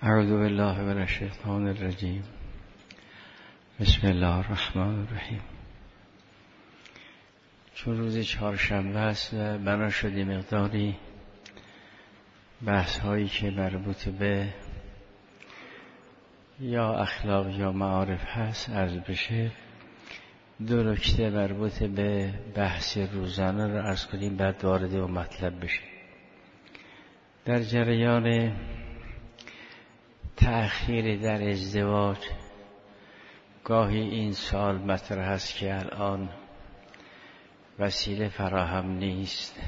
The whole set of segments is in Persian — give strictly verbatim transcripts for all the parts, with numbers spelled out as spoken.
اعوذ بالله من الشیطان الرجیم. بسم الله الرحمن الرحیم. چون روز چهارشنبه است و بنا شده مقداری بحث هایی که مربوط به یا اخلاق یا معارف هست عرض بشه، دو نکته مربوط به بحث روزانه رو عرض کنیم، بعد وارد و مطلب بشه. در جریان تأخیر در ازدواج گاهی این سوال مطرح است که الان وسیله فراهم نیست،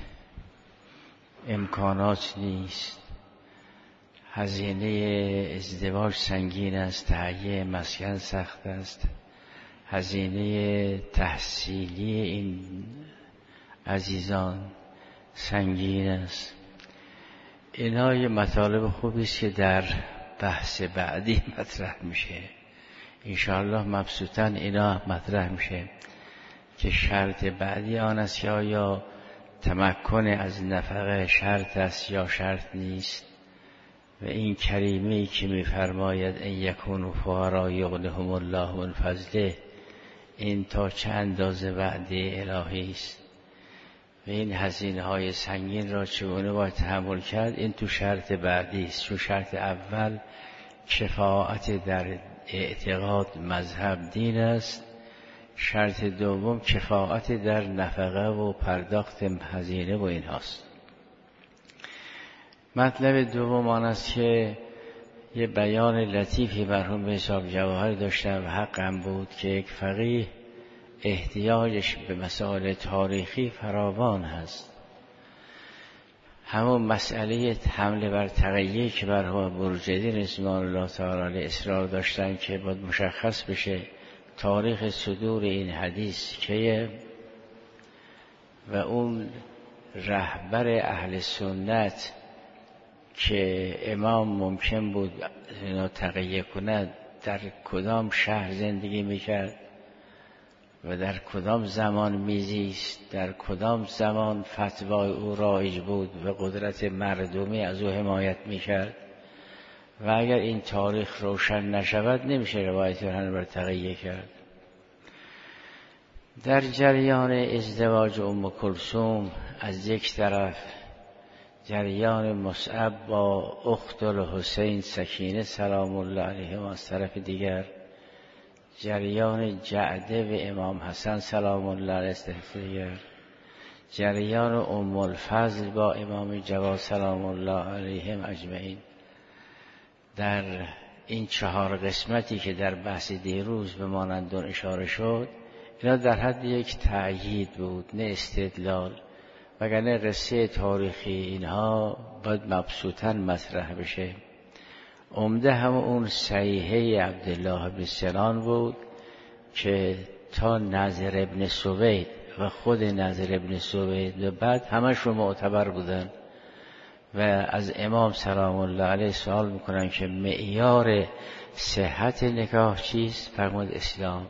امکانات نیست، هزینه ازدواج سنگین است، تهیه مسکن سخت است، هزینه تحصیلی این عزیزان سنگین است. اینا یه مطالب خوبی است که در بحث بعدی مطرح میشه. انشاءالله مبسوطاً اینا مطرح میشه که شرط بعدی آن است که آیا تمکن از نفقه شرط است یا شرط نیست، و این کریمه‌ای که میفرماید ان یکونوا فقراء یغنیهم الله من فضله، این تا چه اندازه وعده الهی است و این هزینه های سنگین را چگونه باید تحمل کرد، این تو شرط بعدی است. چون شرط اول کفایت در اعتقاد مذهب دین است، شرط دوم کفایت در نفقه و پرداخت هزینه و این هاست. مطلب دوم آن است که یه بیان لطیفی مرحوم به حساب جواهر داشتم و حقم بود که یک فقیه احتیاجش به مسائل تاریخی فراوان هست. همون مسئله حمله بر تقیه که مرحوم بروجردی رضوان الله تعالی علیه اصرار داشتن که باید مشخص بشه تاریخ صدور این حدیث که و اون رهبر اهل سنت که امام ممکن بود اینا تقیه کند در کدام شهر زندگی میکرد و در کدام زمان میزیست، در کدام زمان فتوای او رایج بود و قدرت مردمی از او حمایت میکرد، و اگر این تاریخ روشن نشود نمیشه روایت رو بر تقیه کرد. در جریان ازدواج ام کلثوم از یک طرف، جریان مصعب با اخت الحسین سکینه سلام الله علیه از طرف دیگر، جریان جعده و امام حسن سلام الله علیه از طرف دیگر، جریان ام الفضل با امام جواد سلام الله علیهم اجمعین. در این چهار قسمتی که در بحث دیروز به مانند اون اشاره شد، اینا در حد یک تأیید بود نه استدلال، وگرنه رسه تاریخی اینها باید مبسوطاً مطرح بشه. عمده هم اون صحیحه عبدالله بن سنان بود که تا نظر ابن سوید و خود نظر ابن سوید و بعد همشون معتبر بودن و از امام سلام الله علیه سوال میکنن که معیار صحت نکاح چیست؟ فرمود اسلام.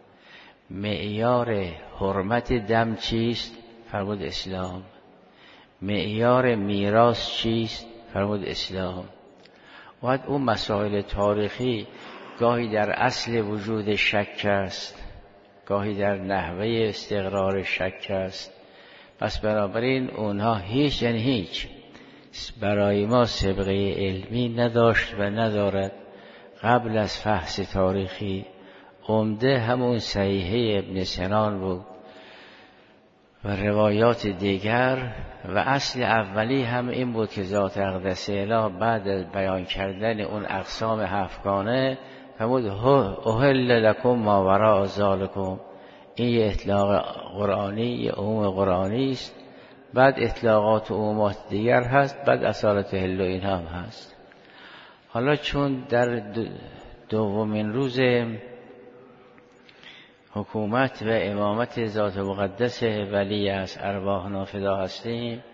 معیار حرمت دم چیست؟ فرمود اسلام. معیار میراث چیست؟ فرمود اسلام. باید اون مسائل تاریخی گاهی در اصل وجود شک است، گاهی در نحوه استقرار شک است. پس بنابراین اونها هیچ یعنی هیچ برای ما سابقه علمی نداشت و ندارد. قبل از فحص تاریخی عمده همون صحیحه ابن سنان بود و روایات دیگر، و اصل اولی هم این بود که ذات اقدس اله بعد از بیان کردن اون اقسام هفتگانه فرمود احل لکم ما وراء ذالکم. این یه اطلاق قرآنی، یه عموم قرآنی است، بعد اطلاقات و عمومات دیگر هست، بعد اصالت حل و این هم هست. حالا چون در دومین روز حکومت و امامت ذات مقدس ولی از ارواحنا فدا هستیم،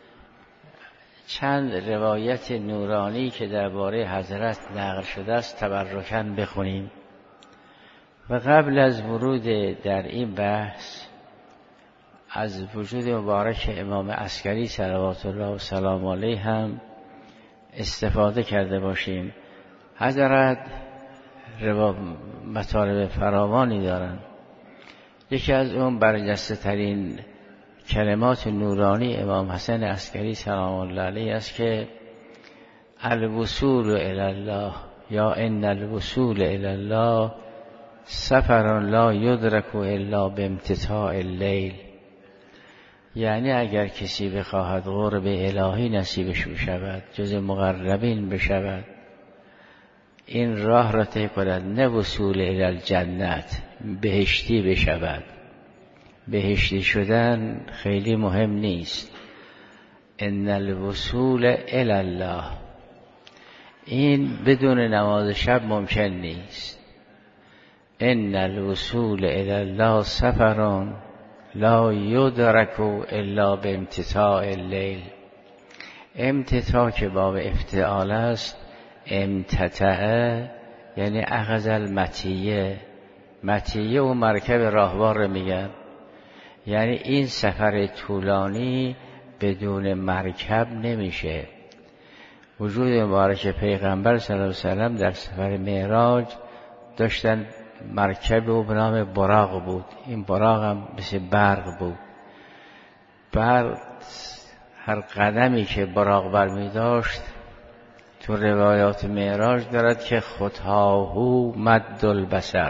چند روایت نورانی که درباره حضرت نقل شده است تبرکاً بخونیم. و قبل از ورود در این بحث از وجود مبارک امام عسکری صلوات الله و سلام علیه هم استفاده کرده باشیم. حضرت روا مطالب فراوانی دارن. یکی از اون برجسته ترین کلمات نورانی امام حسن عسکری سلام الله علیه است که الوصول الی الله یا ان الوصول الی الله سفر لا یدرک الا بامتتاع اللیل. یعنی اگر کسی بخواهد قرب الهی نصیبش بشود، جز مقربین بشود، این راه را طی کند، نه وصول الی الجنت، بهشتی بشود. بهشتی شدن خیلی مهم نیست. ان الوصول الی الله، این بدون نماز شب ممکن نیست. ان الوصول الی الله سفر لا یدرک الا بامتتاع اللیل. امتتاع که باب افتعال است، امتتع یعنی اخذ المطیه. مطیه و مرکب راهوار رو میگن. یعنی این سفر طولانی بدون مرکب نمیشه. وجود مبارک پیغمبر صلی الله علیه وسلم در سفر معراج داشتن مرکب و به نام براق بود. این براق هم مثل برق بود. برق هر قدمی که براق برمی داشت تو روایات معراج دارد که خطاهو مد البصر.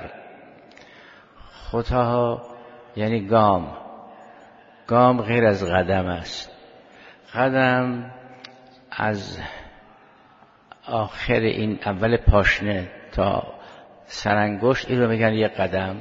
خطاها یعنی گام. گام غیر از قدم است. قدم از آخر این اول پاشنه تا سرانگشت، این رو میگن یک قدم.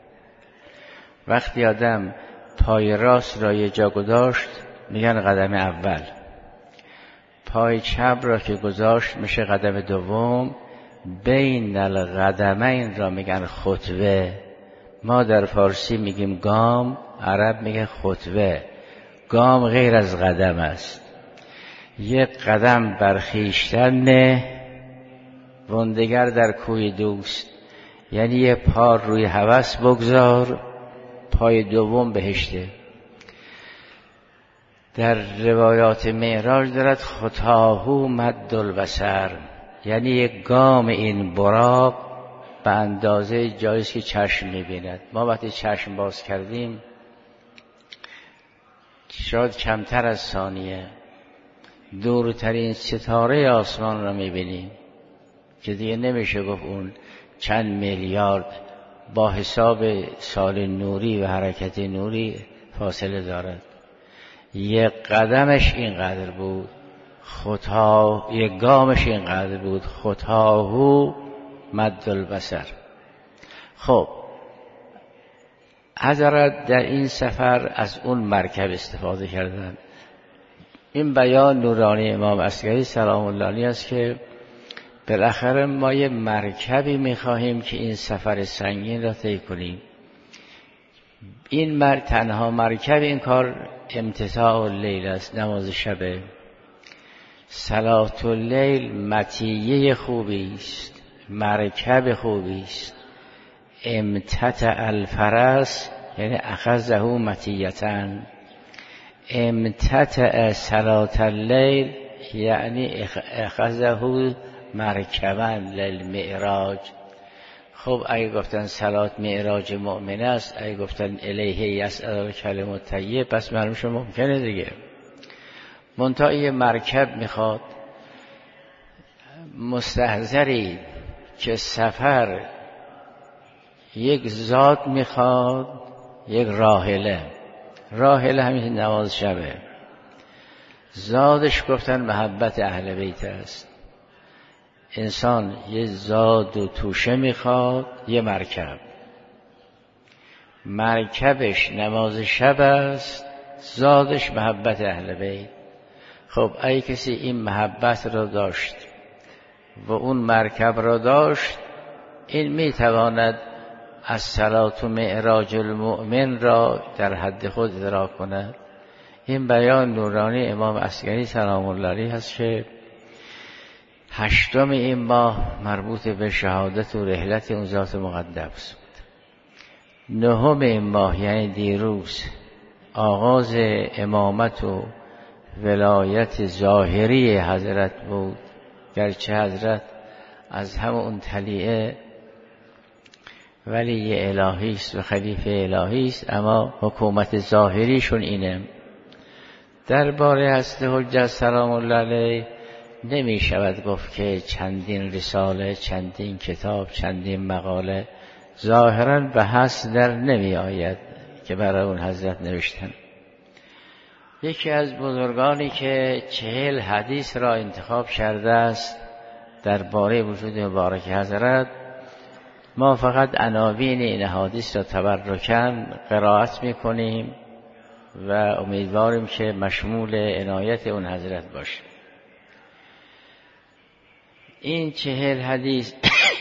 وقتی آدم پای راست را یه جا گذاشت میگن قدم اول. پای چپ را که گذاشت میشه قدم دوم. بین القدمین را میگن خطوه. ما در فارسی میگیم گام، عرب میگه خطوه. گام غیر از قدم است. یک قدم بر خویشتن نه، وندگر در کوی دوست. یعنی یه پا روی هوس بگذار، پای دوم بهشته. در روایات معراج دارد خطاهو مد البصر، یعنی یک گام این براق به اندازه جاییست که چشم میبیند. ما وقتی چشم باز کردیم شاید کمتر از ثانیه دورترین ستاره آسمان را میبینیم که دیگه نمیشه گفت اون چند میلیارد با حساب سال نوری و حرکت نوری فاصله دارد. یک قدمش اینقدر بود، خطا یک گامش اینقدر بود، خطاهو مد البصر. خب حضرت در این سفر از اون مرکب استفاده کردند. این بیان نورانی امام عسکری سلام الله علیه است که بالاخره ما یه مرکبی میخواهیم که این سفر سنگین را طی کنیم. این مر... تنها مرکب این کار امتتاع اللیل است، نماز شبه. صلات اللیل مطیه خوبی است، مرکب خوبی است. امتتع الفرس یعنی اخذه مطیتن. امتتع صلات اللیل یعنی اخذه مرکبا للمعراج. خب اگه گفتن صلات معراج مؤمن است، اگه گفتن الیه یسعد کلم طیب، پس معلوم شد ممکنه دیگه. منتها یه مرکب میخواد. مستحضری که سفر یک ذات میخواد، یک راحله. راحله همین نماز شبه. زادش گفتن محبت اهل بیت است. انسان یه زاد و توشه میخواد، یه مرکب. مرکبش نماز شب است، زادش محبت اهل بیت. خب اگه کسی این محبت را داشت و اون مرکب را داشت، این میتواند از صلات و معراج المؤمن را در حد خود ادراک کند. این بیان نورانی امام عسکری سلام الله علیه هست که هشتم این ماه مربوط به شهادت و رحلت اون ذات مقدس بود. نهم این ماه یعنی دیروز آغاز امامت و ولایت ظاهری حضرت بود، گرچه حضرت از همون طلیعه ولی الهی است و خلیفه الهی است، اما حکومت ظاهریشون اینه. درباره هست حجت سلام الله علیه نمی شود گفت که چندین رساله، چندین کتاب، چندین مقاله، ظاهراً به حس در نمی آید که برای اون حضرت نوشتن. یکی از بزرگانی که چهل حدیث را انتخاب کرده است درباره وجود مبارک حضرت، ما فقط عناوین این حدیث را تبرکاً قرائت میکنیم و امیدواریم که مشمول عنایت اون حضرت باشه. این چهل حدیث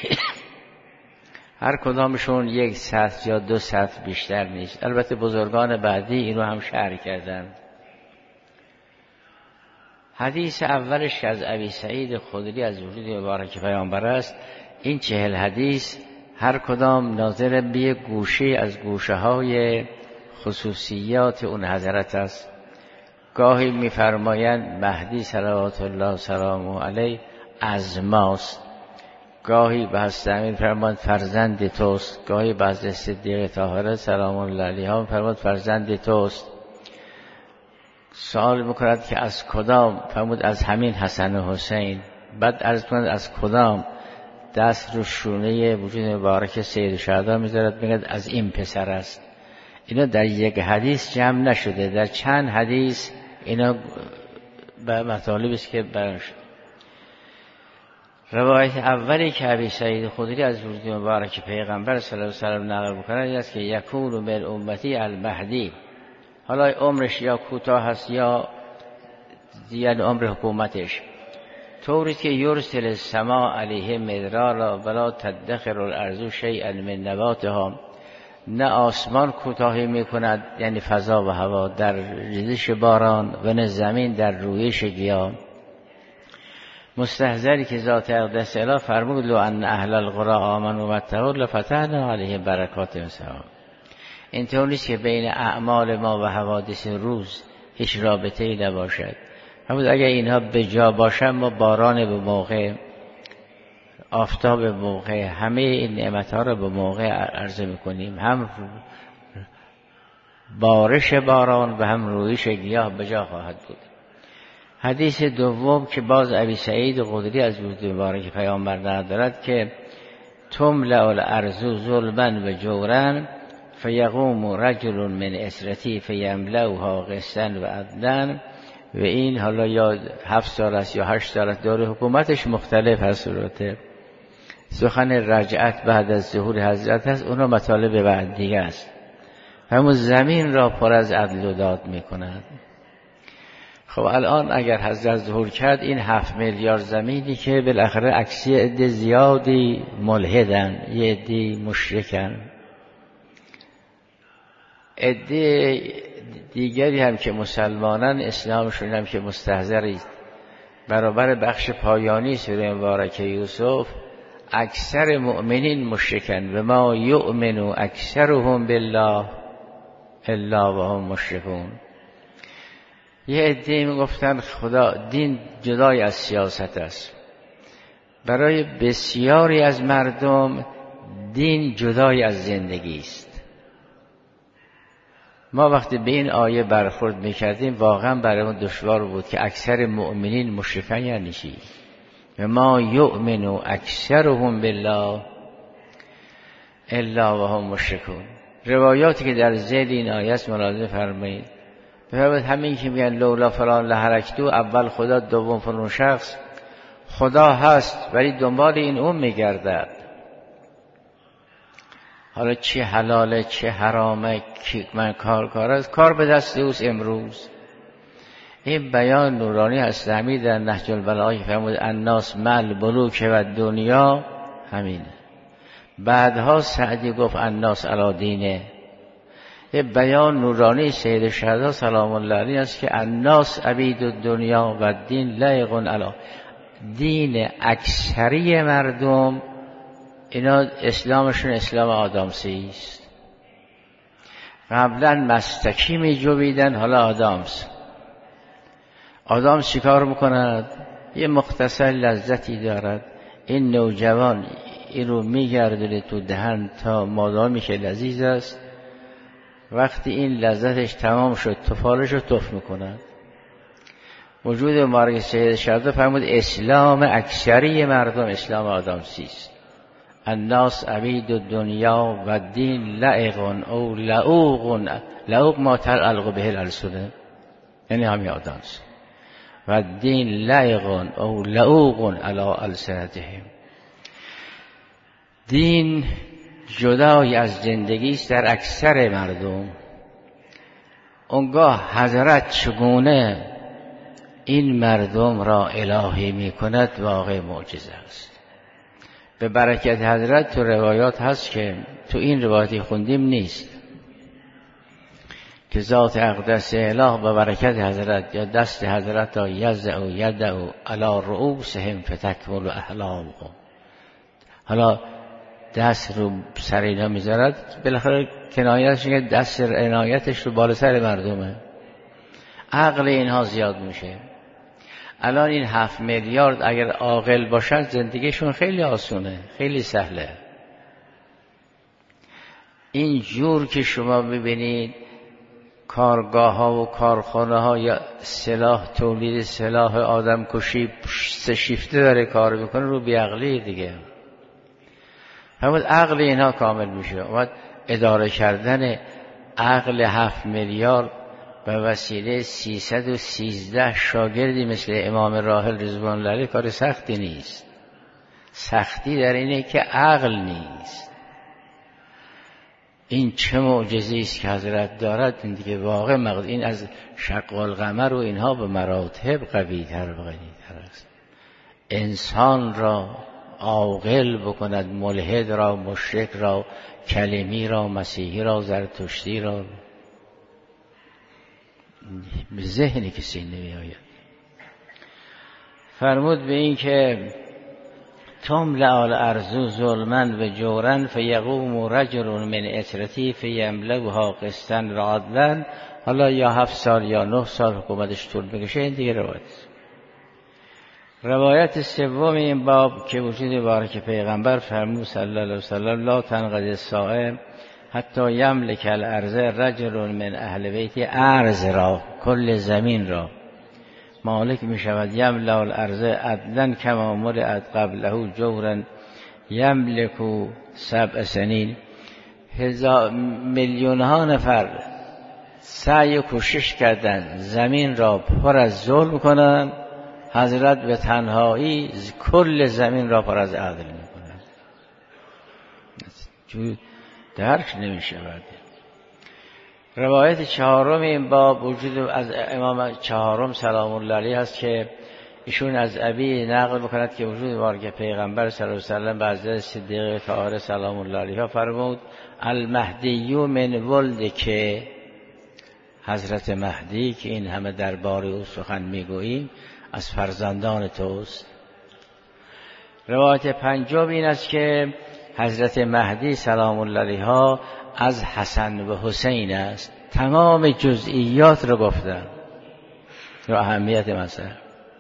هر کدامشون یک سطر یا دو سطر بیشتر نیست. البته بزرگان بعدی اینو هم شرح کردن. حدیث اولش که از ابی سعید خدری از وجود مبارک پیامبر است، این چهل حدیث هر کدام ناظر به گوشه از گوشه های خصوصیات اون حضرت است. گاهی می‌فرمایند مهدی صلوات الله سلامه علیه از ماست، گاهی به حضرت امیر فرماند فرزند توست، گاهی به حضرت صدیقه طاهره سلام الله علیها فرماند فرزند توست. سوال میکند که از کدام؟ فرمود از همین حسن و حسین. بعد عرض کند از کدام؟ دست رو شونه وجود مبارک سید شهدا میذارد، میگه از این پسر است. اینا در یک حدیث جمع نشده، در چند حدیث اینا به مطالبی است که بیان شده. روایت اولی که ابی سعید خدری از وجود مبارک پیغمبر صلی الله علیه و آله نقل می‌کند این است که یکون من امتی المهدی. حالا عمرش یا کوتاه است یا یعنی عمر حکومتش، طوری که یرسل السماء علیه مدرارا ولا تدخر الارض شیئا من نباتها، نه آسمان کوتاهی میکند یعنی فضا و هوا در ریزش باران و نه زمین در رویش گیاه. مستحضری که ذات اقدس اله فرمود لو ان اهل القرى آمنوا واتقوا لفتحنا علیهم برکات من السماء. اینطور نیست که بین اعمال ما و حوادث روز هیچ رابطه‌ای نباشد. همون اگر اینها به جا باشن ما باران به موقع، آفتاب به موقع، همه این نعمت‌ها را به موقع عرضه می‌کنیم، هم بارش باران و هم رویش گیاه به جا خواهد بود. حدیث دوم که باز ابی سعید خدری از وجود مبارک پیامبر دارد که تملأ الارض ظلما و جورا فیقوم رجل من اسرتی فیملأها قسطا و عدلا. و این حالا یا هفت سال است یا هشت سال است، دور حکومتش مختلف هست. صورت سخن رجعت بعد از ظهور حضرت هست، اونا مطالب بعد دیگه است. همون زمین را پر از عدل و داد می کند. خب الان اگر حضرت ظهور کرد، این هفت میلیارد زمینی که بالاخره اکثر عده زیادی ملحدن، یه عده مشرکن، عده دیگری هم که مسلمانان اسلامشون هم که مستحضری برابر بخش پایانی سوره مبارکه یوسف، اکثر مؤمنین مشرکن و ما یؤمنو اکثرهم بالله الا و هم مشرکون. یه عده میگفتن خدا دین جدای از سیاست است. برای بسیاری از مردم دین جدای از زندگی است. ما وقتی به این آیه برخورد میکردیم واقعا برامون دشوار بود که اکثر مؤمنین مشرکن یعنی چی؟ و ما یؤمنو اکثرهم بالله الا و هم مشرکون. روایاتی که در ذیل این آیه است ملاحظه فرمایید. بفرمایید همین که میگن لولا فلان لهرکتو، اول خدا دوم فلان شخص. خدا هست ولی دنبال این اون میگردد. حالا چه حلاله چه حرامه که من کار کار است، کار به دست اوست. امروز این بیان نورانی هست همین در نهج البلاغه فرمود الناس مل بلوک و دنیا، همینه. بعدها سعدی گفت الناس علی دینه. یه بیان نورانی سید شهدا سلام الله علیه است که الناس عبید الدنیا و دین لایق علی. دین اکثری مردم اینا اسلامشون اسلام آدامسی است. قبلا مستکی می جویدن، حالا آدامس. آدم چیکار میکند؟ یه مختصر لذتی دارد. این نوجوان این رو میگردونه تو دهن تا مادامی که لذیذ است، وقتی این لذتش تمام شد تفالش رو تف میکنند. وجود مبارک سید شهدا فرمود اسلام اکثری مردم اسلام آدامسی است. الناس عبید الدنیا و دین لعق او لعوق، لعوق ما تلعلق به الالسنه، یعنی همین آدامس، و دین لعق او لعوق علی السنتهم. دین جدای از زندگی است در اکثر مردم. اونگاه حضرت چگونه این مردم را الهی می کند واقع معجزه است. به برکت حضرت تو روایات هست که تو این روایتی خوندیم نیست که ذات اقدس اله به برکت حضرت یا دست حضرت را یزع و یدع علی رؤوسهم فتکمل احلامهم. حالا دست رو سر اینا میذارد، بالاخره کنایتش که دست عنایتش رو بالا سر مردمه. عقل اینها زیاد میشه. الان این هفت میلیارد اگر عاقل باشن زندگیشون خیلی آسونه، خیلی سهله. این جور که شما ببینید کارگاه ها و کارخانه ها یا سلاح، تولید سلاح آدم کشی سه شیفته داره کار میکنه، رو بیعقلی دیگه. همون عقل اینها کامل میشه. اومد اداره کردن عقل هفت میلیارد به وسیله سیصد و سیزده شاگردی مثل امام راحل رضوان الله علیه کار سختی نیست. سختی در اینه که عقل نیست. این چه معجزه‌ای است که حضرت دارد. این دیگه واقع مقدور، این از شق القمر و اینها به مراتب قوی‌تر و قوی‌تر است. انسان را عاقل بکند، ملحد را، مشرک را، کلمی را، مسیحی را، زرتشتی را، به ذهنی کسی نمی آید. فرمود به این که تملأ الارض ظلما و جورا فیقوم رجل من اطرتی فیملأها قسطا و عدلا. حالا یا هفت سال یا نه سال حکومتش طول بکشه، این دیگه روایت. روایت سوم این باب که وجود مبارک پیغمبر فرمود صلی الله علیه وسلم لا تنقضی الساعه حتی یملک الارض رجل من اهل بیت، ارض را، کل زمین را مالک می شود. یملأ الارض عدلا کما ملئت قبله جورا یملک سبع سنین. هزار میلیون ها نفر سعی و کوشش کردن زمین را پر از ظلم کنند، حضرت به تنهایی کل زمین را پر از عدل می کند. درک نمی شود. روایت چهارم این باب وجود از امام چهارم سلام الله علیه هست که ایشون از ابی نقل بکند که وجود مبارک پیغمبر صلی الله علیه و سلم به حضرت صدیق طاهر سلام الله علیه فرمود المهدی من ولد، که حضرت مهدی که این همه درباره او سخن میگوییم از فرزندان توست. روایت پنجم این است که حضرت مهدی سلام الله علیها از حسن و حسین است. تمام جزئیات رو گفتن و اهمیت مسئله.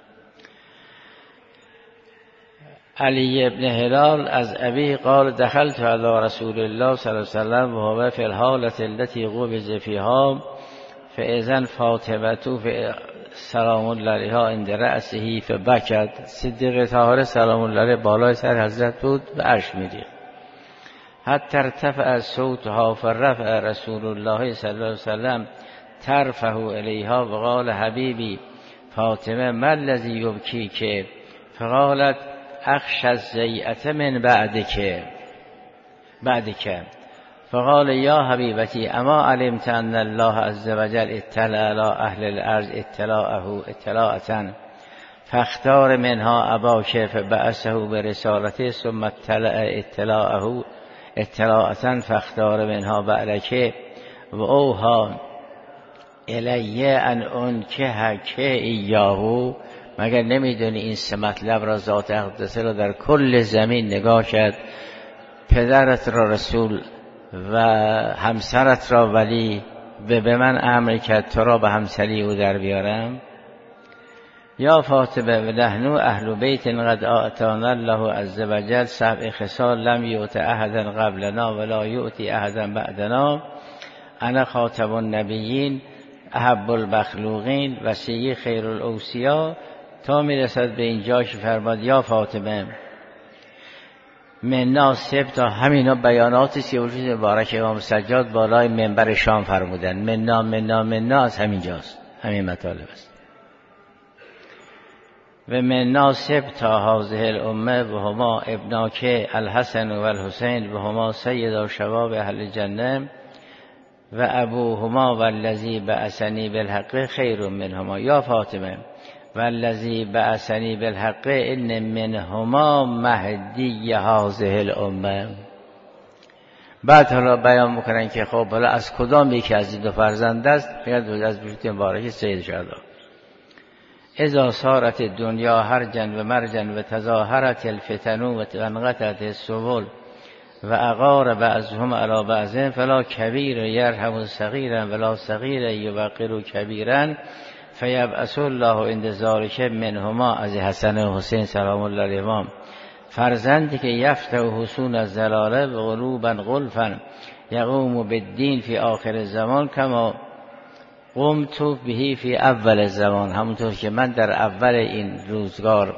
علی ابن هلال از ابی قال دخلت علی رسول الله صلی الله علیه وسلم و هو فی الحالة التي قبض فیها فاذا فاطمه سلام الله علیها عند رأسه فبکت. صدیق طاهر سلام الله علیه بالای سر حضرت بود و اشک می‌ریخت. حتی ارتفع صوتها فرفع رسول الله صلی الله علیه وسلم ترفه الیها و قال حبیبی فاطمه ما الذی یبکیک؟ فقالت اخشى الضیعة من بعدک بعدک. فقال یا حبیبتی اما علمت ان الله عز وجل اطلع علی اهل الارض اطلاعه اطلاعة فاختار منها اباک فبعثه برسالته ثم اطلع اطلاعه اطلاعة فاختار منها بعلک و اوها الیه ان انکحک ایاهو. مگر نمیدونی این سه مطلب را ذات اقدسه را در کل زمین نگاه کرد، پدرت را رسول و همسرت را ولی به من امر کرد تو را به همسری او در بیارم. یا فاطمه و نحن اهل بیت قد آتانا الله عز وجل سبع خصال لم یؤت احدا قبلنا ولا یؤتی احدا بعدنا. انا خاتم النبیین احب المخلوقین وصی خیر الاوصیا، تا میرسد به اینجا که فرماد یا فاطمه منا سب، تا همینا بیاناتی که وجود مبارک امام سجاد بالای منبر شام فرمودن. منا منا منا از همینجاست، همین مطالب است. و منا سب تا هذه الامه و هما ابناک الحسن و الحسین و هما سید شباب اهل جنه و ابوهما والذی بعثنی بالحق خیر منهما. یا فاطمه والذی بعثنی بالحق ان منهما مهدی هذه الامه. بعد حالا بیان میکنن که خب حالا از کدام یکی از این دو فرزند است؟ میگن از وجود مبارک سید شهدا. اذا صارت دنیا هرجن و مرجن و تظاهرت الفتن و انقطعت السبل و اغار بعضهم علی بعض فلا کبیر یرحم صغیرا ولا صغیر یوقر کبیرا فیبعث الله عند ذلک منهما. از حسن و حسین سلام الله علیهما فرزندی که یفتح حصون الزلاله و قلوبا غلفا یقوم بالدین فی آخر زمان کما قمت به فی اول زمان، همونطور که من در اول این روزگار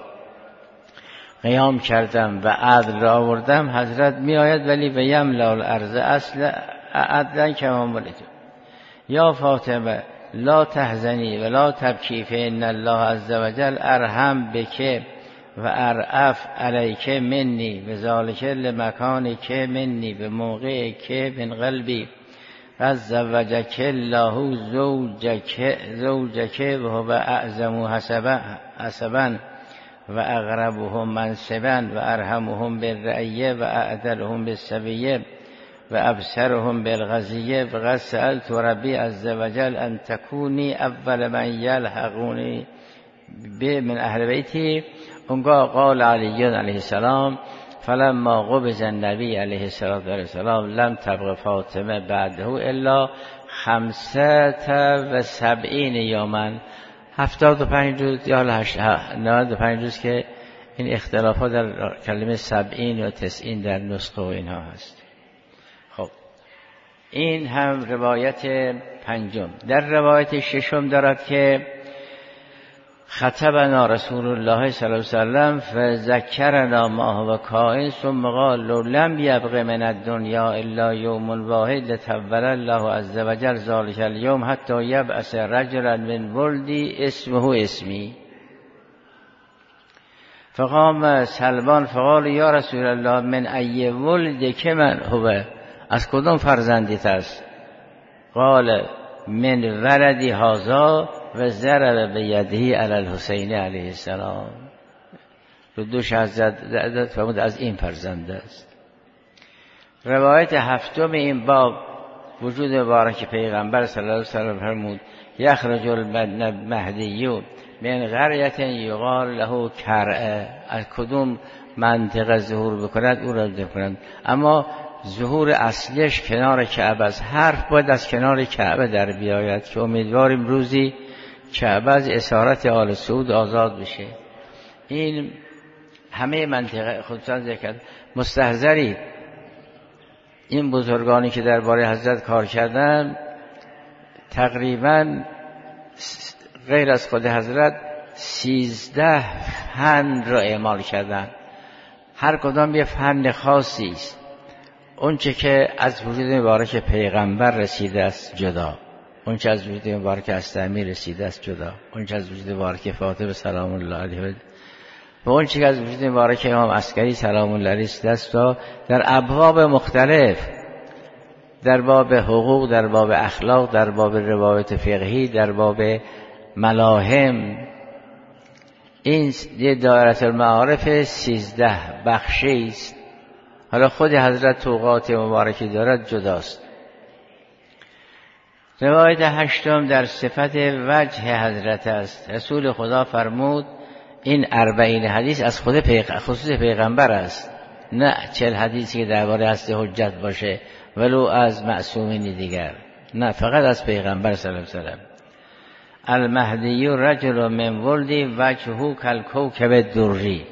قیام کردم و عدل را آوردم. حضرت می آید ولی به یملا الارض اصل عدلا کما ملت. یا فاطمه لا تحزنی و لا تبکی فان الله عز وجل ارحم بک و ارعف علیک منی و ذالک لمکان که منی به موقع که من قلبی قد زوجک الله زوجک زوجک و هو اعظم حسبا و اقربهم منصبا و ارحمهم بالرعیه و اعدلهم بالسویه و ابصرهم بالغزیه. و قد سألت ربی عز وجل ان تکونی اول من یلحقونی به من اهل بیتی. اونگاه قال علی علیه السلام فلما قبض النبی علیه السلام لم تبق فاطمه بعده الا خمسه و سبعین یوما، هفتاد و پنج روز یا نود و پنج روز که این اختلافات در کلمه سبعین و تسعین در نسخه و اینها هست. خب این هم روایت پنجم. در روایت ششم دارد که خطبنا رسول الله صلی الله علیه وسلم فذکرنا ما هو کائن ثم قال لو لم یبق من الدنیا الا یوم واحد لطول الله عز وجل ذلک اليوم حتی یبعث رجلا من ولدی اسمه اسمی. فقام سلمان فقال یا رسول الله من ای ولد که من هو، از کدام فرزندیت است؟ قال من ولدی هذا و ضرب به یده علی الحسین علیه السلام. رو دوش حضرت فرمود از این فرزند است. روایت هفتم این باب وجود مبارک پیغمبر صلی الله علیه وسلم فرمود یخرج المهدی من قریة یقال له کرعه. از کدوم منطقه ظهور بکند او را بکنند، اما ظهور اصلیش کنار کعبه است. حرف باید از کنار کعبه در بیاید که امیدواریم روزی کعبه از اسارت آل سعود آزاد بشه. این همه منطقه خودتان ذکر مستحضری این بزرگانی که درباره حضرت کار کردن تقریبا غیر از خود حضرت سیزده فن را اعمال کردن. هر کدام یه فن خاصی است. اون چه که از وجود مبارک پیغمبر رسیده است جدا، اون چه از وجود مبارک استعمی رسیده است جدا، اون چه از وجود مبارک فاطمه سلام الله علیها و اون چه از وجود مبارک امام عسکری سلام الله علیه رسیده است در ابواب مختلف، در باب حقوق، در باب اخلاق، در باب روایت فقهی، در باب ملاهم. این یه دایره المعارف سیزده بخشی است. حالا خود حضرت توقات مبارکی دارد جداست. روایت هشتم در صفت وجه حضرت است. رسول خدا فرمود این اربعین حدیث از خود پیغ... خصوص پیغمبر است، نه چل حدیثی که درباره هست حجت باشه ولو از معصومین دیگر، نه فقط از پیغمبر صلی الله علیه و سلم. المهدی رجل من ولدی وجهه کالکوکب الدری.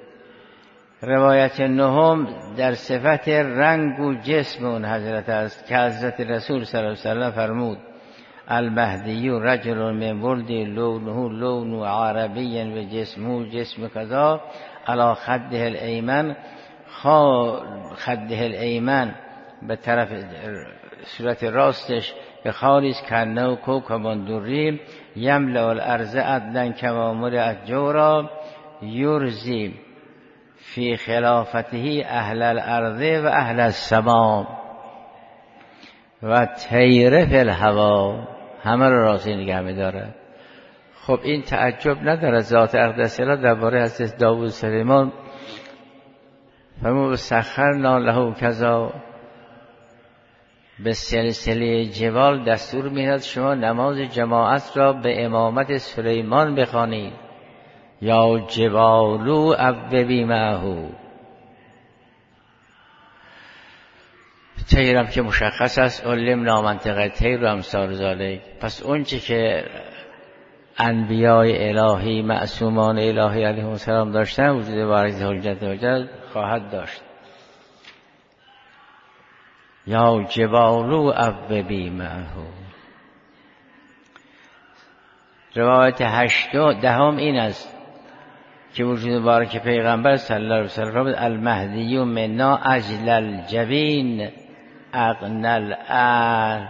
روایت نهم در صفت رنگ و جسم اون حضرت است که حضرت رسول صلی الله علیه وسلم فرمود المهدی رجل من ولدی لونه لون عربی و جسمه جسم کذا علی خده الایمن خده الایمن به طرف صورت راستش به خالیس کنه و کوکبان دوری یملأ الارض عدلا کما ملئت جورا یرزی فی خلافته اهل الارض و اهل السماء و طیر فی الهوا. همه رو راضی نگه می‌داره. خب این تعجب نداره. ذات اقدس الله درباره حضرت داوود سلیمان فرمود سخرنا له کذا، به سلسله جبال دستور می‌داد شما نماز جماعت را به امامت سلیمان بخوانید. یا جبالو اوبی معه. تیرم که مشخص است علمنا منطقه تیر و امثال ذالک. پس اون چی که انبیای الهی معصومان الهی علیهم السلام داشتن وجود وارث حجت وجد خواهد داشت. یا جبالو اوبی معه. روایت هشت دهم این است که وجود بارک پیغمبر صلی الله علیه و سلم المهدی منا اجل الجبین اغنى الانف.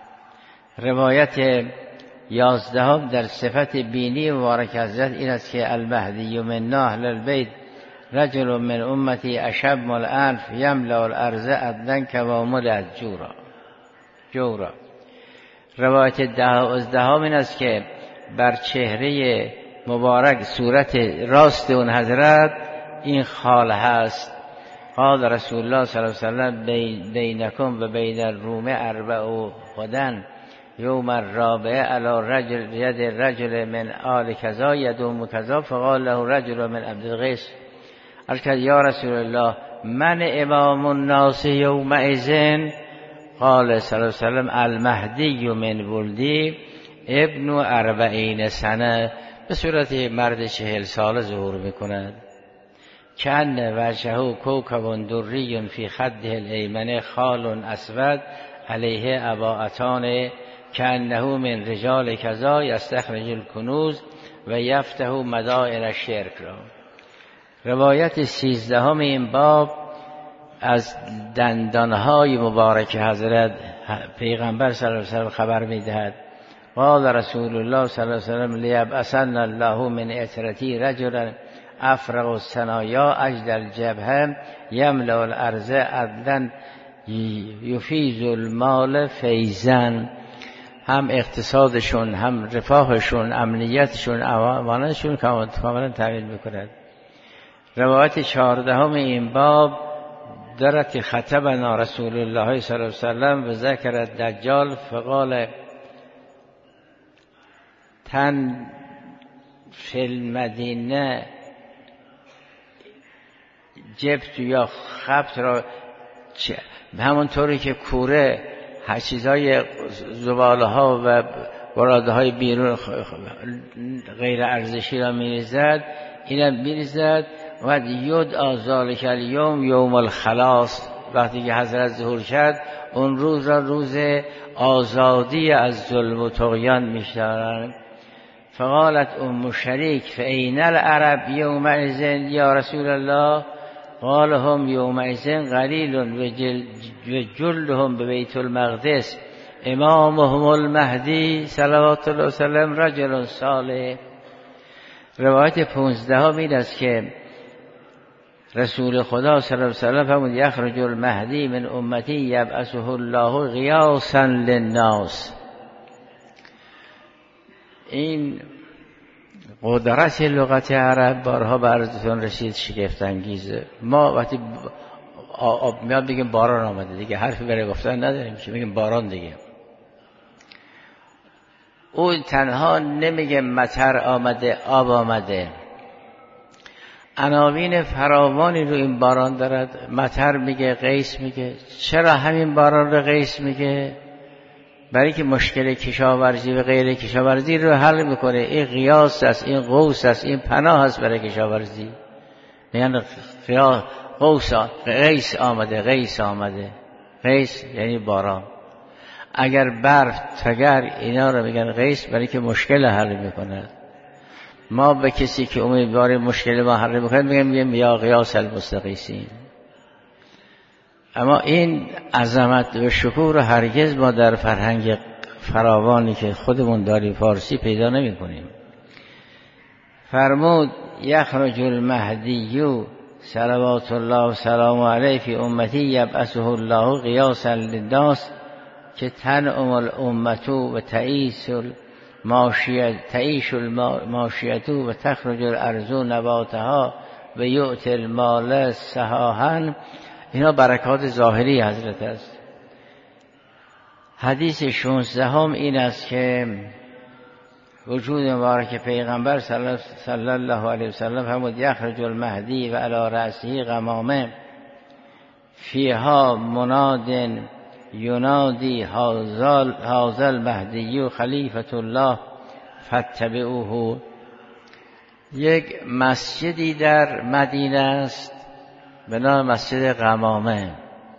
روایت یازدهم در صفت بینی مبارک حضرت این است که المهدی منا اهل البیت رجل من امتی اشم الانف یملأ الارض عدلا کما ملئت جورا جورا. روایت دوازدهم این است که بر چهره مبارک صورت راست اون حضرت این خال هست. قال رسول الله صلی الله علیه و سلم بینکم و بین الروم اربع غدن یوم الرابع علی رجل ید رجل من آل کذا یدوم کذا فقال له رجل من عبد القیس قال یا رسول الله من امام الناس یومئذ؟ قال صلی الله علیه و سلم المهدی من ولدی ابن اربعین سنه. به صورت مرد چهل ساله ظهور میکند. کن وجهه کوکب دری فی خده الایمن خال اسود علیه عباءتان کانه من رجال کذا یستخرج الکنوز و یفتح مدائن الشرک را. روایت سیزدهم این باب از دندانهای مبارک حضرت پیغمبر صلی الله علیه و سلم خبر میدهد. قال رسول الله صلی الله علیه و سلم لیبعثن الله من اطرتی رجلا افرغ الثنایا اجد الجبهه یملأ الارض عدلا یفیض المال فیضا. هم اقتصادشون، هم رفاهشون، امنیتشون، امانشون کاملا تأمین میکند. روایت چهاردهم این باب دارد که خطبنا رسول الله صلی الله علیه و سلم و ذکر الدجال فقال تن فی المدینه جبت یا خبت را همونطوری که کوره چیزای زباله ها و براده های بیرون غیر ارزشی را میریزد، اینم میریزد و یود ذالک الیوم یوم الخلاص. وقتی که حضرت ظهور کرد اون روز را روز آزادی از ظلم و طغیان میشمارند. فقالت ام شریک فاین العرب یومئذ یا رسول الله؟ قال هم یومئذ قلیل و جلهم به بیت المقدس امامهم المهدی صلوات الله وسلم رجل صالح. روایت پونزدهم این است که رسول خدا صلی الله علیه و سلم فرمود یخرج المهدی من امتی یبعثه الله غیاثا للناس. این قدرت لغت عرب بارها به عرضتون رسید، شگفت انگیزه. ما وقتی آب میاد بگیم باران آمده دیگه، حرفی برای گفتن نداریم، چه میگیم باران دیگه. او تنها نمیگه مطر آمده، آب آمده، عناوین فراوانی رو این باران دارد. مطر میگه، قیس میگه. چرا همین باران رو قیس میگه؟ برای که مشکل کشاورزی و غیر کشاورزی رو حل میکنه. این قیاس است، این قوس است، این پناه است برای کشاورزی. یعنی قوس قیس آمده، قیس آمده، قیس یعنی باران. اگر برف، تگر، اینا رو میگن قیس برای که مشکل حل میکنه. ما به کسی که امیدوار مشکل ما حل میکنه میگیم میگیم یا قیاس المستقیسین. اما این عظمت و شکوه رو هرگز ما در فرهنگ فراوانی که خودمون داریم فارسی پیدا نمی کنیم. فرمود یخرج المهدی صلوات الله و سلام علیه فی امتی یبعثه الله قیاسا للناس که تنعم الامة و تعیش الماشیه تعیش الماشیه و تخرج الارض نباتها و یؤتی المال سحاحا. اینا برکات ظاهری حضرت است. حدیث شانزدهم این است که وجود مبارک پیغمبر صلی الله علیه وسلم فرمود یخرج المهدی و علی رأسه غمامه فیها مناد ینادی هذا المهدی خلیفة الله فاتبعوه. یک مسجدی در مدینه است به نام مسجد غمامه.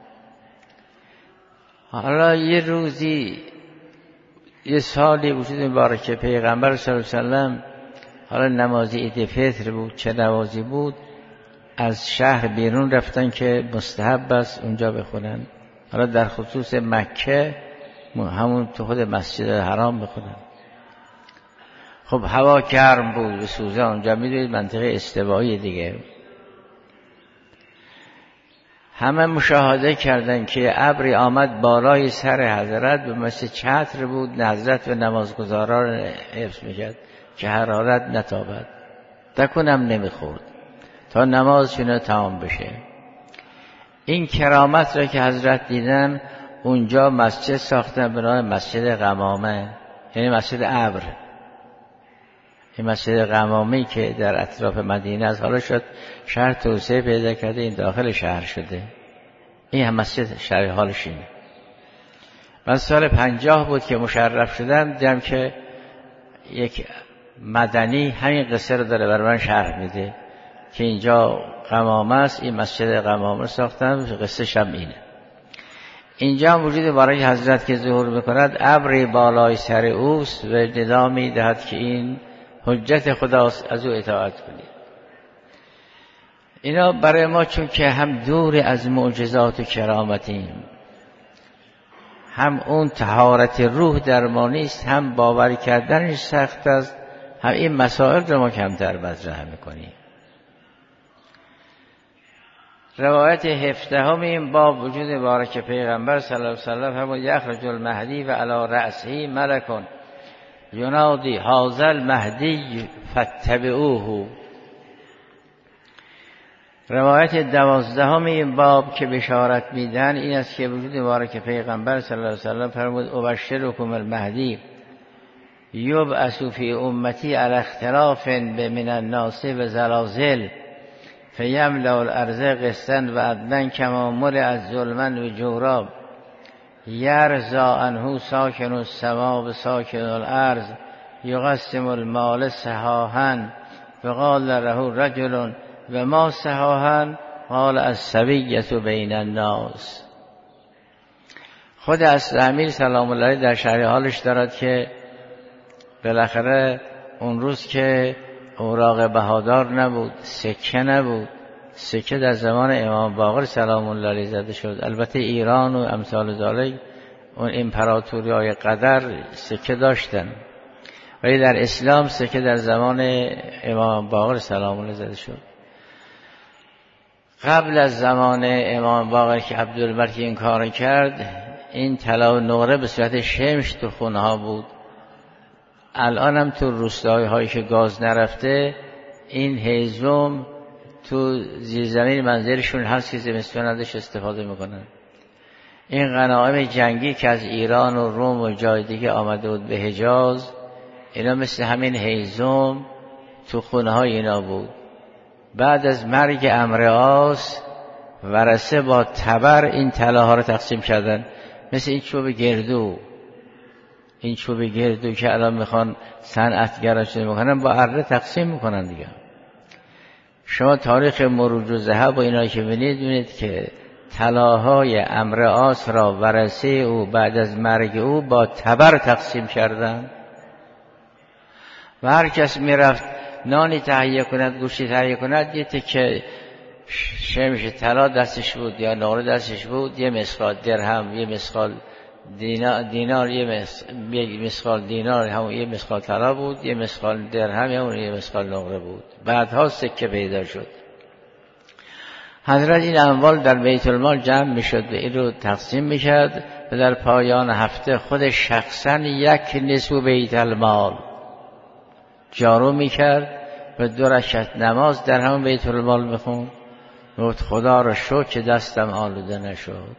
حالا یه روزی یه سالی وجود مبارک پیغمبر صلی الله علیه وسلم، حالا نماز عید فطر بود چه نمازی بود، از شهر بیرون رفتن که مستحب است اونجا بخونن. حالا در خصوص مکه همون تو خود مسجد حرام بخونن. خب هوا گرم بود به سوزان، اونجا میدونید منطقه استوایی دیگه. همه مشاهده کردن که ابری آمد بالای سر حضرت به مثل چتر بود، حضرت و نمازگزاران حفظ میکرد که حرارت نتابد، تکونم نمیخورد تا نمازشون تمام بشه. این کرامت را که حضرت دیدن اونجا مسجد ساختن به نام مسجد غمامه، یعنی مسجد ابر. این مسجد غمامی که در اطراف مدینه است، حالا شد شهر توسعه پیدا کرده، این داخل شهر شده. این هم مسجد شهر حالش اینه. من سال پنجاه بود که مشرف شدم، دیدم که یک مدنی همین قصه رو داره برای من شرح میده که اینجا غمامه است، این مسجد غمامه ساختن، قصه شم اینه. اینجا هم وجود برای حضرت که ظهور میکند ابری بالای سر اوست و ندا میدهد که این حجت خداست، از او اطاعت کنید. اینا برای ما چون که هم دور از معجزات و کرامتیم، هم اون طهارت روح در ما نیست، هم باور کردنش سخت است، هم این مسائل رو ما کمتر مطرح میکنیم. روایت هفدهم این باب وجود مبارک پیغمبر صلی الله علیه و سلم فرمود یخرج المهدی و علی رأسه ملک ینادی هذا المهدی فاتبعوه. روایت دوازدهم این باب که بشارت میدن این است که وجود مبارک پیغمبر صلی الله علیه و سلم فرمود ابشرکم المهدی یبعث فی امتی علی اختلاف من الناس و زلازل فیملأ الارض قسطا و عدلا کما ملئت ظلما و جورا یرضا عنه ساکن السما و ساکن الارض یقسم المال سحاحا فقال له رجل و ما سحاحا قال السویة بین الناس. خود اصل امیر سلام الله علیه در شرح حالش دارد که بالاخره اون روز که اوراق بهادار نبود، سکه نبود، سکه در زمان امام باقر سلام الله علیه زده شد. البته ایران و امثال ذالک اون امپراتوری‌های قدر سکه داشتن، ولی در اسلام سکه در زمان امام باقر سلام الله زده شد. قبل از زمان امام باقر که عبدالملک این کار کرد، این طلا و نقره به صورت شمش تو خونه ها بود. الان هم تو روستایی هایی که گاز نرفته این هیزم تو زیرزمین منزلشون هست که زمستون ازش استفاده میکنن. این غنایم جنگی که از ایران و روم و جای دیگه آمده بود به حجاز، اینا مثل همین هیزم تو خونه های اینا بود. بعد از مرگ عمرو عاص ورثه با تبر این طلاها رو تقسیم کردن، مثل این چوب گردو این چوب گردو که الان میخوان صنعتگرا شده میکنن با اره تقسیم میکنن دیگه. شما تاریخ مروج و ذهب و اینا که ببینید ببینید که طلاهای عمرو عاص را ورثه او بعد از مرگ او با تبر تقسیم کردن و هر کس میرفت نانی تهیه کند، گوشتی تهیه کند، یه تکه شمش طلا دستش بود یا نقره دستش بود، یه مسقال درهم، یه مسقال دینار, دینار یه مسقال دینار همون یه مسقال طلا بود، یه مسقال درهم همون یه مسقال نقره بود. بعدها سکه پیدا شد. حضرت این اموال در بیت المال جمع میشد و این رو تقسیم میشد و در پایان هفته خود شخصا یک نصف بیت المال جارو میکرد و دو رکعت نماز در همون بیت المال میخوند. گفت خدا را شکر که دستم آلوده نشد.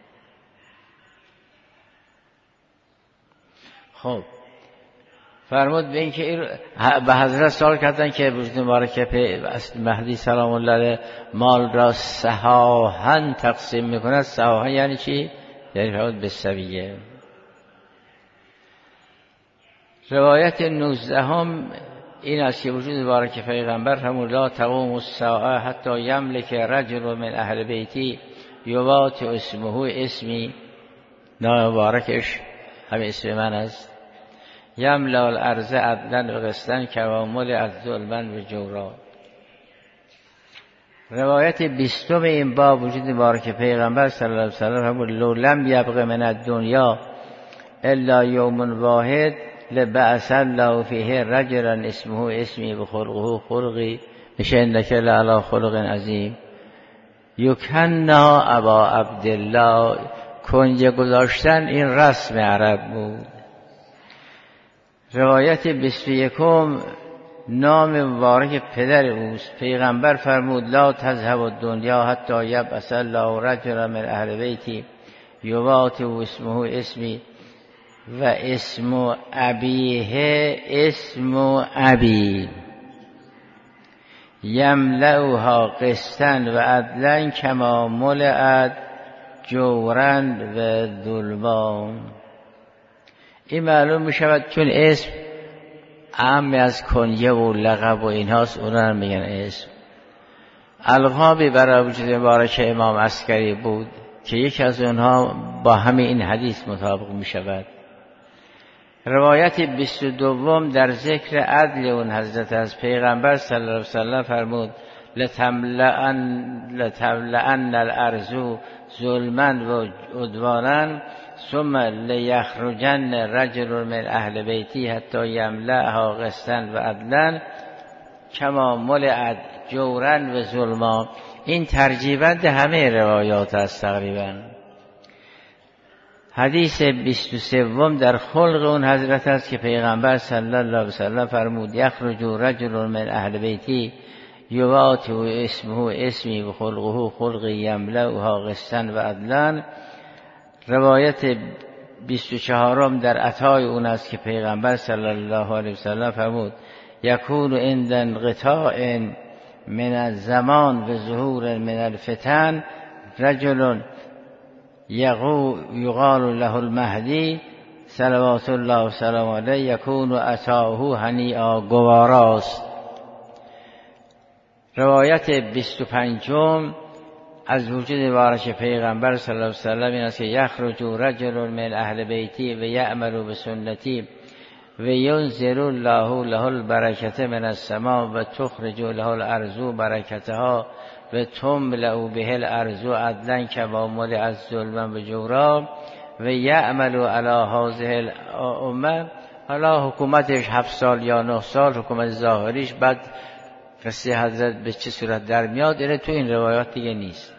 خب فرمود به این که به حضرت سوال کردن که وجود مبارک مهدی سلام الله علیه مال را سهاهن تقسیم میکند. سهاهن یعنی چی؟ یعنی فرمود به سویه. روایت نوزدهم این است که وجود مبارک پیغمبر همون لا تقوم الساعه حتی یملک رجل من اهل بیتی یوات اسمه اسمی، نام مبارکش همین اسم من است، یملا الارض عدلا و قسطا کما ملئت ظلما و جورا. روایت بیستم این باب وجود مبارک پیغمبر صلی الله علیه و سلم همون لو لم یبق من الدنیا الا یوم واحد لبعث الله فیه رجلا اسمه اسمی بخلقه خلقی میشه انک لعلی خلق عظیم. یکنا ابا عبدالله، کنجه گذاشتن این رسم عرب بود. روایت بیست و یکم نام مبارک پدر اوست. پیغمبر فرمود لا تذهب الدنیا حتی یبعث الله رجلا من اهل بیتی یوات و اسمه اسمی و اسم ابیه اسم ابی یملأها قسطا و عدلا کما ملئت جورا و ظلما. این معلوم می شود چون اسم عام از کنیه و لقب و اینهاست، اونا هم میگن اسم. القابی برای وجود مبارک امام عسکری بود که یکی از اونها با همین این حدیث مطابق می شود. روایت بیست و دوم در ذکر عدل اون حضرت از پیغمبر صلی الله علیه و سلم فرمود لتملأن لتملأن الارض ظلما و عدوانا ثم لیخرجن رجل من اهل بیتی حتی یملأها قسطا و عدلا کما ملئت جورا و ظلما. این ترجیبند همه روایات است تقریبا. حدیث بیست و سوم در خلق اون حضرت است که پیغمبر صلی الله علیه و سلم فرمود یخرج رجل من اهل بیتی یوات اسمه اسمی و خلقه خلق یملأها قسطا و عدلا. روایت بیست و چهارم در عطای اون است که پیغمبر صلی الله علیه و سلم فرمود یکون عند انقطاع من الزمان و ظهور من الفتن رجل یقال له المهدی صلوات الله و سلام علیه یکون عطاؤه هنیئا گواراست. روایت بیست و پنجم از وجود مبارک پیغمبر صلی الله علیه و سلم این است که یخرج رجل من اهل بیتی و یعمل بسنتی و ینزل الله له البرکت من السماء و تخرج له الارض برکتها و تملأ به الارض عدلا کما ملئت ظلما و جورا و یعمل علی هذه الامه. حالا حکومتش هفت سال یا نه سال حکومت ظاهریش، بعد قصه حضرت به چه صورت در میاد اینه تو این روایات دیگه نیست.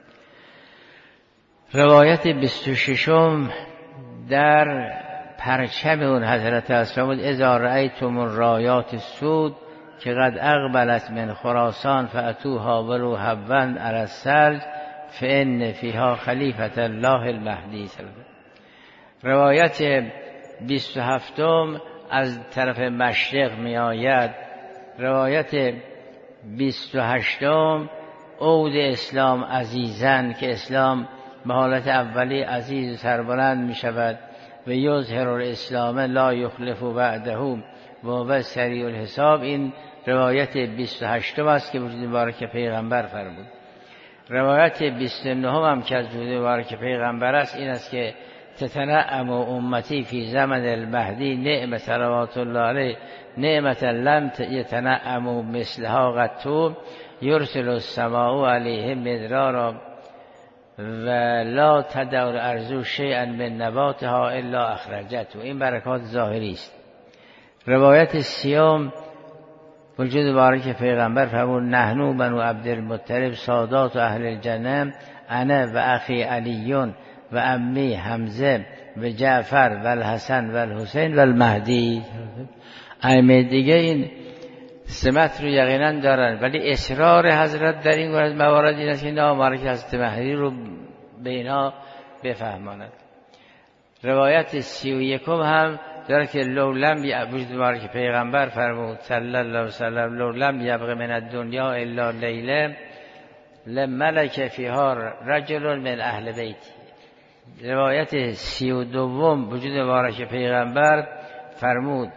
روایت بیست و ششم در پرچم اون حضرت اسلام اذا رأیتم الرایات السود که قد اقبلت من خراسان فاتوها ولو حبا علی السرج فان فیها خلیفة الله المهدی. روایت بیست و هفتم از طرف مشرق می آید. روایت بیست و هشتم عود اسلام عزیزن که اسلام به حالت اولی عزیز و سربلند می شود و یظهر الاسلام لا یخلف بعده و هو سریع الحساب. این روایت بیست و هشتم است که وجود مبارک پیغمبر فرمود. روایت بیست و نهم هم که از وجود مبارک پیغمبر است این است که تتنعم امتی فی زمن المهدی نعمت صلوات الله علیه نعمت لم یتنعم مثلها قط یرسل السماء علیهم مدرارا و لا تدع الارض شیئا من نباتها الا اخرجته. این برکات ظاهری است. روایت سیوم وجود مبارک پیغمبر فرمود نحنو بنو عبدالمطلب سادات و اهل الجنه انا و اخی علیون و امی حمزه و جعفر و الحسن و الحسین و المهدی. ائمه دیگه این سمت رو یقینا دارن، ولی اصرار حضرت در این موارد این است که نام مبارک حضرت مهدی رو به اینها بفهماند. روایت سی و یکم هم داره که لولم وجود مبارک پیغمبر فرمود صلی الله علیه و سلم لولم یبغ من الدنیا الا لیله لملک فیها رجل من اهل بیت. روایت سی و دوم وجود مبارک پیغمبر فرمود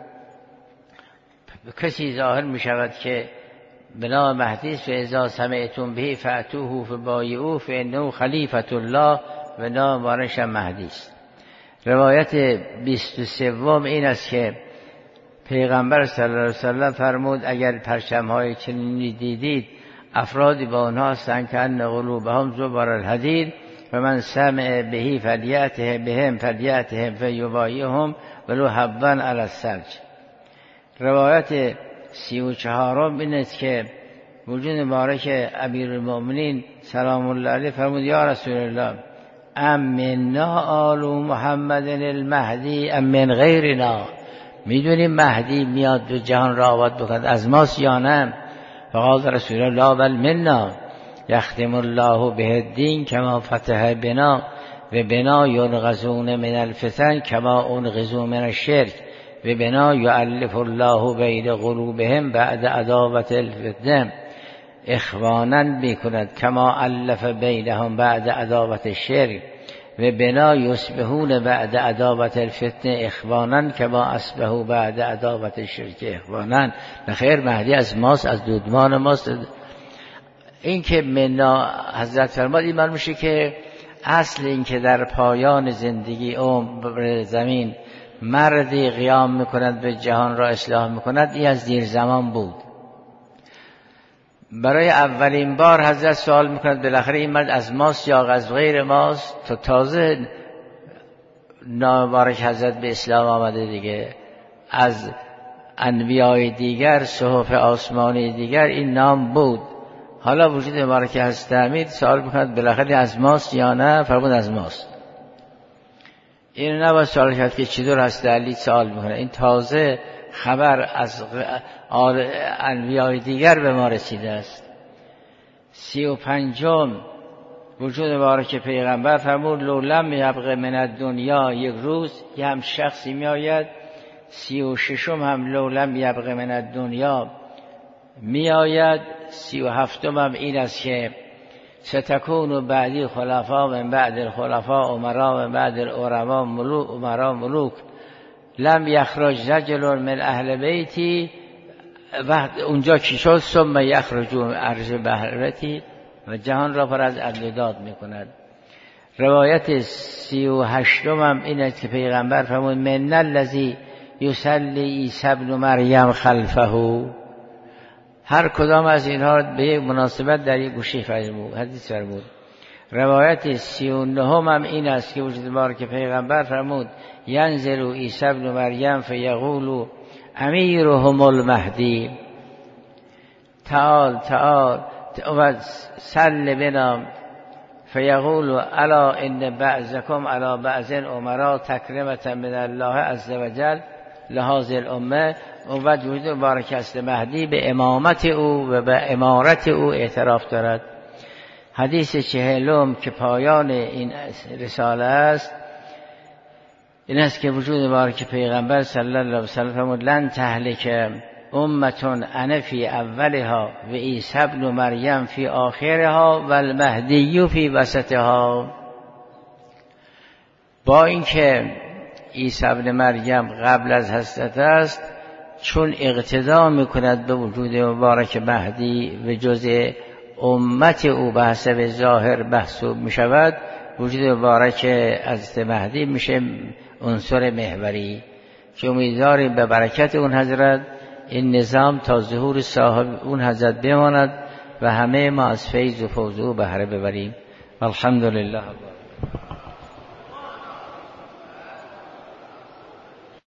کسی ظاهر می شود که بنا مهدی است و اذا سمعتم به فاتوه فبایعوه فانه خلیفة الله و نام مبارکش مهدی است. روایت بیست و سوم این است که پیغمبر صلی الله علیه و سلم فرمود اگر پرچم‌های چنینی دیدید افرادی با آنها هستند که ان قلوبهم زبر الحدید و من سمع بهی فلیأته بهم فلیأتهم فیبایعهم ولو حبا علی الثلج. روایت سی و چهارم این است که وجود مبارک امیرالمؤمنین سلام الله علیه فرمود یا رسول الله ام منا آل محمد المهدی ام من غیرنا. میدونیم مهدی میاد به جهان را آباد بکند از ماست یا نه؟ فقال رسول الله بل منا یختم الله به الدین کما فتح بنا و بنا ینغزون من الفتن کما انغزوا من الشرک و بنا یؤلف الله بین قلوبهم بعد عداوت الفتنه اخوانا میکند کما الف بینهم بعد عداوت الشرک و بنا یصبحون بعد عداوت الفتنه اخوانا کما اصبحوا بعد عداوت الشرک اخوانا. نخیر مهدی از ماست، از دودمان ماست. این که منا حضرت فرماد این معلوم میشه که اصل این که در پایان زندگی عمر زمین مردی قیام میکند به جهان را اصلاح میکند این از دیر زمان بود. برای اولین بار حضرت سوال میکند بالاخره این مرد از ماست یا از غیر ماست؟ تو تازه نام مبارک حضرت به اسلام آمده دیگه. از انبیای دیگر صحف آسمانی دیگر این نام بود. حالا وجود مبارک حضرت امیر سوال میکند بالاخره از ماست یا نه؟ فرمود از ماست. این نباید سوال کرد که چطور هست علی سوال میکنه. این تازه خبر از انبیای دیگر به ما رسیده است. سی و پنجم وجود مبارک پیغمبر فرمود لولم یبغ من الدنیا یک روز یه هم شخصی می آید. سی و ششم هم لولم یبغ من الدنیا می آید. سی و هفتم هم این است که ستکون بعدی خلفا من بعد الخلفا امرا من بعد الامرا ملوک امرا ملوک لم یخرج رجل من اهل بیتی وقت اونجا چی شد ثم یخرجون ارض بهرتی و جهان را پر از عدل و داد میکند. روایت سی و هشتم هم این است که پیغمبر فرمود من الذی یصلی عیسی ابن مریم خلفه. هر کدام از اینها به یک مناسبت در یک گوشه فرمود حدیث فرمود. روایت سی و نهم هم این است که وجود مبارک پیغمبر فرمود ینزل عیسی ابن مریم فیقول امیرهم المهدی تعال تعال و سل بنا فیقول الا ان بعضکم علی بعض امرا تکرمة من الله عز وجل لهذه الامه. و وجود مبارک است مهدی به امامت او و به امارت او اعتراف دارد. حدیث چهلم که پایان این رساله است این است که وجود مبارک پیغمبر صلی الله علیه و سلم فرمود لن تهلک امتون انا فی اولها و عیسی ابن مریم فی آخرها و المهدی فی وسطها. با اینکه عیسی ابن مریم قبل از حضرت است، چون اقتدا میکند به وجود مبارک مهدی و جزء امت او به حسب ظاهر محسوب میشود، وجود مبارک حضرت مهدی میشه عنصر محوری که امیدواریم به برکت اون حضرت این نظام تا ظهور صاحب اون حضرت بماند و همه ما از فیض و فوز او بهره ببریم. الحمدلله.